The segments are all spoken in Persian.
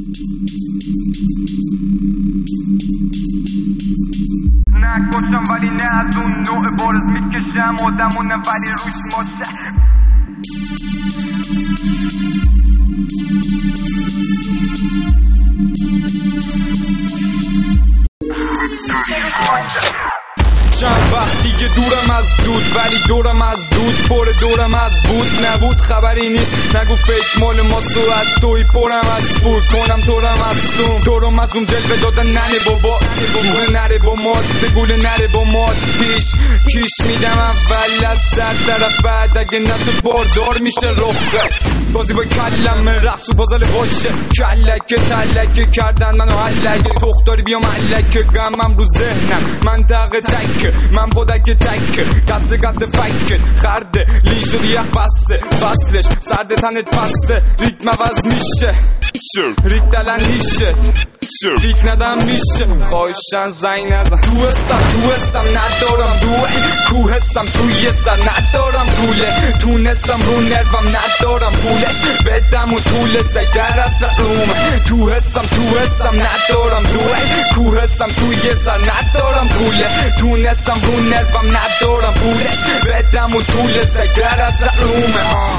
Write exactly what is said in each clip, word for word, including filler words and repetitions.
نکشم ولی نه از اون نوع بارز میکشم آدمونه ولی روش ماشه چند وقت دیگه دورم از دود ولی دورم از دود پر دورم از بود نبود خبری نیست نگو فیک مال ماسو از توی پرم از بود کنم تورم از توم تورم از اون جلوه دادن ننه بابا جوه نره با ماد گوله نره با ماد پیش کیش میدم اول از سر طرف بعد اگه نشد باردار میشه رخت بازی با کلم رقص و بازال باشه کلکه تلکه کردن منو حلکه تختاری بیام علکه گمم رو ذهنم منطقه تکه من بودک تکه قد قد فکه خرده لیش و یخ بسته فصلش سرده تنت پسته ریتم عوض میشه ریت دلن نیشت فیت ندم میشه خواهشن زنگ نزن تو هستم تو هستم ندارم دوه کوه هستم توی سر ندارم کوله تونستم رو نروم ندارم پولش بدم و طول سگر از رومه تو هستم تو هستم ندارم دوه کوه هستم توی سر ندارم کوله تونستم رو نروم ندارم پولش بدم و طول سگر از رومه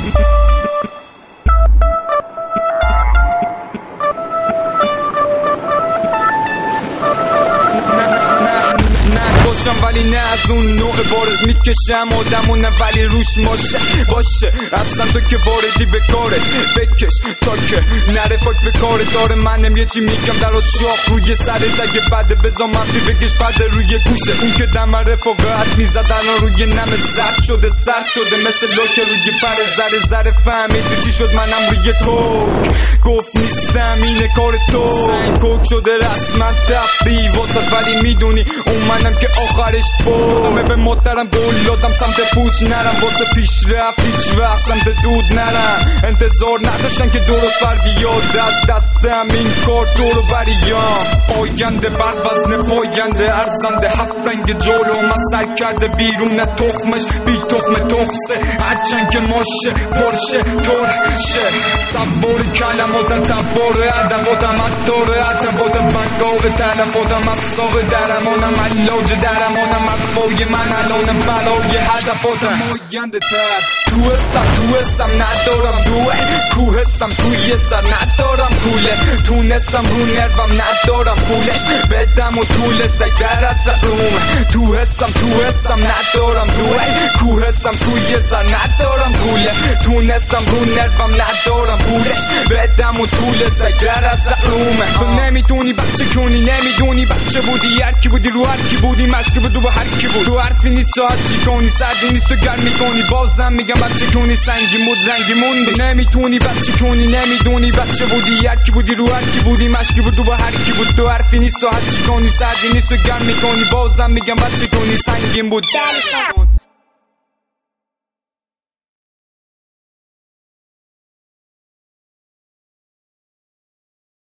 باشم ولی نه از اون نوع بارز میکشم آدمونه ولی روش ماشه باشه اصلا تو که واردی به کارت بکش تا که نره فاک به کارت داره منم یه چی میگم در شاخ روی سرت اگه بده بزا منفی بکش بده روی گوشه اون که دم رفاقت میزدن روی نم سرد شده سرد شده مثل لاکه روی پر زره زره فهمیدی چی شد منم روی کوک گفت نیستم اینه کار تو سنگ کوک شده رسما تفری واسط ولی میدونی اون منم که آخرش بودم به محترم قول دادم سمت پوچ نرم واسه پیش رفت هیچ وقت سمت دود نرم انتظار نداشتن که درست بر بیاد از دستم این کار دورو بریام آینده بر وزن پاینده ارزنده هفت رنگ جلو من سر کرده بیرون تخمش بی تخم تخصه هرچند که ماشه پرشه ترشه سوار کلمات تبار عدواتم عطاره عطواتم بنگاه تلفاتم از ساق درمانم علاج درمانم افای من الانم برای هدفاتم آینده تر تو هستم تو هستم ندارم دوه کوه هستم توی سر ندارم کوله تونستم رو نروم ندارم پولش بدم و طول سگر از رومه تو هستم تو هستم ندارم دوه کوه هستم توی سر ندارم کوله تونستم رو نروم ندارم پولش بدم و طول سگر از رومه تو نمیتونی بچه کنی نمیدونی بچه بودی هر کی بودی رو هر کی بودی مشکی بود و هر کی بود تو حرفی نیست ساعت چی کنی سردی نیست تو گرمی کنی بازم میگم بچه کنی سنگی مود زنگی موندی نمیتونی بچه کنی نمیدونی بچه بودی هر کی بودی رو هر کی بودی مشکی بود و هر کی بود تو حرفی نیست ساعت چی کنی سردی نیست تو گرمی کنی بازم میگم بچه کنی سنگین بود